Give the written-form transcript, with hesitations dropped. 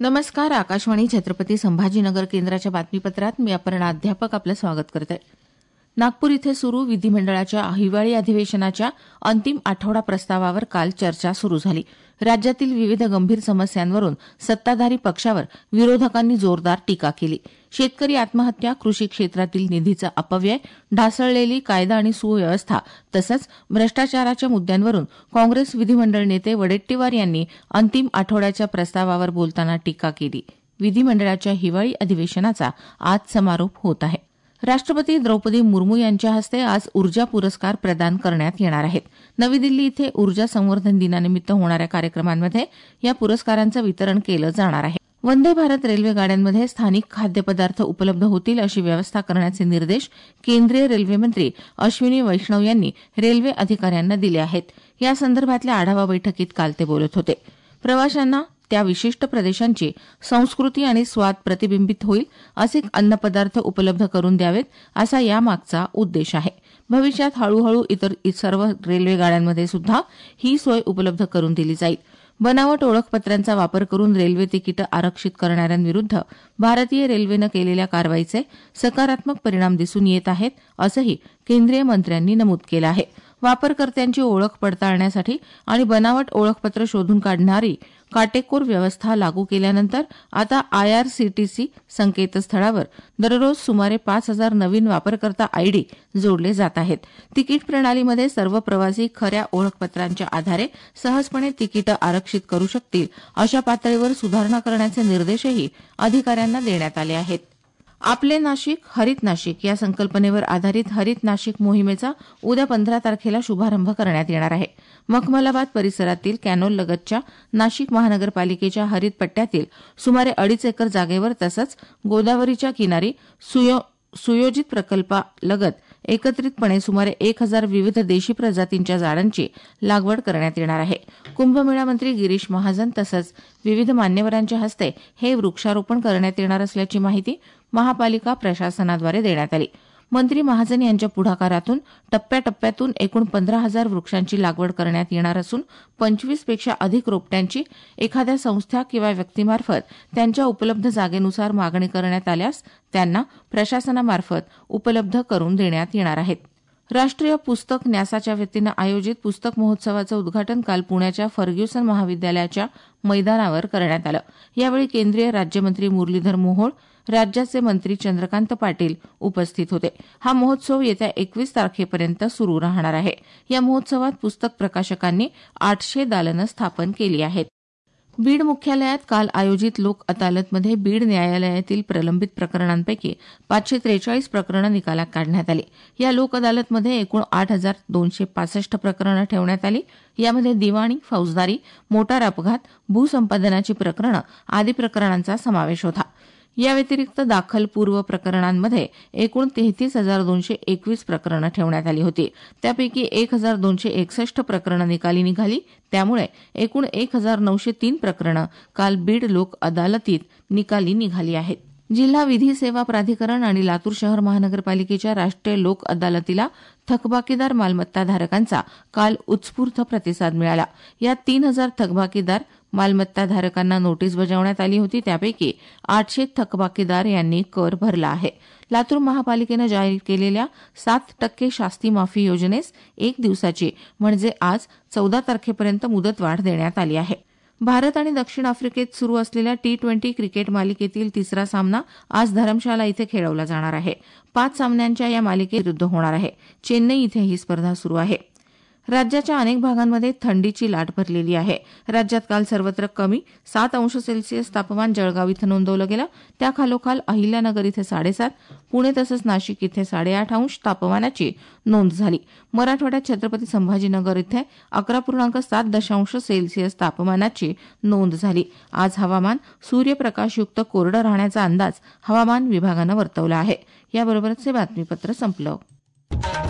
नमस्कार. आकाशवाणी छत्रपती संभाजीनगर केंद्राच्या बातमीपत्रात मी अपर्णा अध्यापक आपलं स्वागत करते. नागपूर इथे सुरू विधिमंडळाच्या हिवाळी अधिवेशनाच्या अंतिम आठवडा प्रस्तावावर काल चर्चा सुरू झाली. राज्यातील विविध गंभीर समस्यांवरून सत्ताधारी पक्षावर विरोधकांनी जोरदार टीका केली. शेतकरी आत्महत्या, कृषी क्षेत्रातील निधीचा अपव्यय, ढासळलेली कायदा आणि सुव्यवस्था तसंच भ्रष्टाचाराच्या मुद्द्यांवरून काँग्रेस विधिमंडळ नेते वडेट्टीवार यांनी अंतिम आठवड्याच्या प्रस्तावावर बोलताना टीका केली. विधिमंडळाच्या हिवाळी अधिवेशनाचा आज समारोप होत आहे. राष्ट्रपती द्रौपदी मुर्मू यांच्या हस्ते आज ऊर्जा पुरस्कार प्रदान करण्यात येणार आहेत. नवी दिल्ली इथे ऊर्जा संवर्धन दिनानिमित्त होणाऱ्या कार्यक्रमांमध्ये या पुरस्कारांचं वितरण केलं जाणार आहे. वंदे भारत रेल्वे गाड्यांमध्ये स्थानिक खाद्यपदार्थ उपलब्ध होतील अशी व्यवस्था करण्याचे निर्देश केंद्रीय रेल्वे मंत्री अश्विनी वैष्णव यांनी रेल्वे अधिकाऱ्यांना दिले आहेत. या संदर्भातल्या आढावा बैठकीत काल ते बोलत होते. प्रवाशांना त्या विशिष्ट प्रदेशांची संस्कृती आणि स्वाद प्रतिबिंबित होईल असे अन्नपदार्थ उपलब्ध करून द्यावेत असा यामागचा उद्देश आहे. भविष्यात हळूहळू इतर सर्व रेल्वे गाड्यांमध्ये सुद्धा ही सोय उपलब्ध करून दिली जाईल. बनावट ओळखपत्रांचा वापर करून रेल्वे तिकीटं आरक्षित करणाऱ्यांविरुद्ध भारतीय रेल्वेनं केलेल्या कारवाईचे सकारात्मक परिणाम दिसून येत आहेत असंही केंद्रीय मंत्र्यांनी नमूद केलं आहे. वापरकर्त्यांची ओळख पडताळण्यासाठी आणि बनावट ओळखपत्र शोधून काढणारी काटेकोर व्यवस्था लागू केल्यानंतर आता आयआरसीटीसी संकेतस्थळावर दररोज सुमारे 5,000 नवीन वापरकर्ता आयडी जोडले जात आहेत. तिकीट प्रणालीमध्ये सर्व प्रवासी खऱ्या ओळखपत्रांच्या आधारे सहजपणे तिकीटं आरक्षित करू शकतील अशा पातळीवर सुधारणा करण्याचे निर्देशही अधिकाऱ्यांना देण्यात आले आहेत. आपले नाशिक, हरित नाशिक या संकल्पनेवर आधारित हरित नाशिक मोहिमेचा उद्या 15 तारखेला शुभारंभ करण्यात येणार आहे. मखमलाबाद परिसरातील कॅनोल लगतच्या नाशिक महानगरपालिकेच्या हरित पट्ट्यातील सुमारे 2.5 एकर जागेवर तसंच गोदावरीच्या किनारी सुयोजित प्रकल्पालगत एकत्रितपणे सुमारे 1,000 विविध देशी प्रजातींच्या झाडांची लागवड करण्यात येणार आहे. कुंभमेळा मंत्री गिरीश महाजन तसंच विविध मान्यवरांच्या हस्ते हे वृक्षारोपण करण्यात येणार असल्याची माहिती महापालिका प्रशासनाद्वारे देण्यात आली. मंत्री महाजन यांच्या पुढाकारातून टप्प्याटप्प्यातून एकूण 15,000 वृक्षांची लागवड करण्यात येणार असून 25 पेक्षा अधिक रोपट्यांची एखाद्या संस्था किंवा व्यक्तीमार्फत त्यांच्या उपलब्ध जागेनुसार मागणी करण्यात आल्यास त्यांना प्रशासनामार्फत उपलब्ध करून देण्यात येणार आहेत. राष्ट्रीय पुस्तक न्यासाच्या वतीनं आयोजित पुस्तक महोत्सवाचं उद्घाटन काल पुण्याच्या फर्ग्युसन महाविद्यालयाच्या मैदानावर करण्यात आलं. यावेळी केंद्रीय राज्यमंत्री मुरलीधर मोहोळ, राज्याचे मंत्री चंद्रकांत पाटील उपस्थित होते. हा महोत्सव येत्या 21 तारखेपर्यंत सुरू राहणार आहे. या महोत्सवात पुस्तक प्रकाशकांनी 800 दालनं स्थापन केली आहेत. बीड मुख्यालयात काल आयोजित लोक अदालतमध्ये बीड न्यायालयातील प्रलंबित प्रकरणांपैकी 543 प्रकरणं निकालात काढण्यात आली. या लोक अदालतमध्ये एकूण 8,265 प्रकरणं ठेवण्यात आली. यामध्ये दिवाणी, फौजदारी, मोटार अपघात, भूसंपादनाची प्रकरणं आदी प्रकरणांचा समावेश होता. या व्यतिरिक्त दाखल पूर्व प्रकरणांमध्ये एकूण 33,221 प्रकरणं ठेवण्यात आली होती. त्यापैकी 1,261 प्रकरणं निकाली निघाली. त्यामुळे एकूण 1,903 प्रकरणं काल बीड लोक अदालतीत निकाली निघाली आहेत. जिल्हा विधी सेवा प्राधिकरण आणि लातूर शहर महानगरपालिकेच्या राष्ट्रीय लोक अदालतीला थकबाकीदार मालमत्ताधारकांचा काल उत्स्फूर्त प्रतिसाद मिळाला. यात 3,000 थकबाकीदार मालमत्ताधारकांना नोटीस बजावण्यात आली होती. त्यापैकी 800 थकबाकीदार यांनी कर भरला आहे. लातूर महापालिकेनं जाहीर केलेल्या 7% शास्ती माफी योजनेस 1 दिवसाची म्हणजे आज 14 तारखेपर्यंत मुदतवाढ देण्यात आली आहे. भारत आणि दक्षिण आफ्रिकेत सुरू असलेल्या T20 क्रिकेट मालिकेतील तिसरा सामना आज धरमशाला इथे खेळवला जाणार आहे. 5 सामन्यांच्या या मालिकेविरुद्ध होणार आहे. चेन्नई इथे ही स्पर्धा सुरू आहे. राज्याच्या अनेक भागांमध्ये थंडीची लाट भरलेली आहे. राज्यात काल सर्वत्र कमी 7 अंश सेल्सिअस तापमान जळगाव इथं नोंदवलं गेलं. त्याखालोखाल अहिल्यानगर इथे 7.5, पुणे तसंच नाशिक इथे 8.5 अंश तापमानाची नोंद झाली. मराठवाड्यात छत्रपती संभाजीनगर इथे 11.7 सेल्सिअस तापमानाची नोंद झाली. आज हवामान सूर्यप्रकाशयुक्त कोरडं राहण्याचा अंदाज हवामान विभागानं वर्तवला आहे. याबरोबरच हे बातमीपत्र संपलं.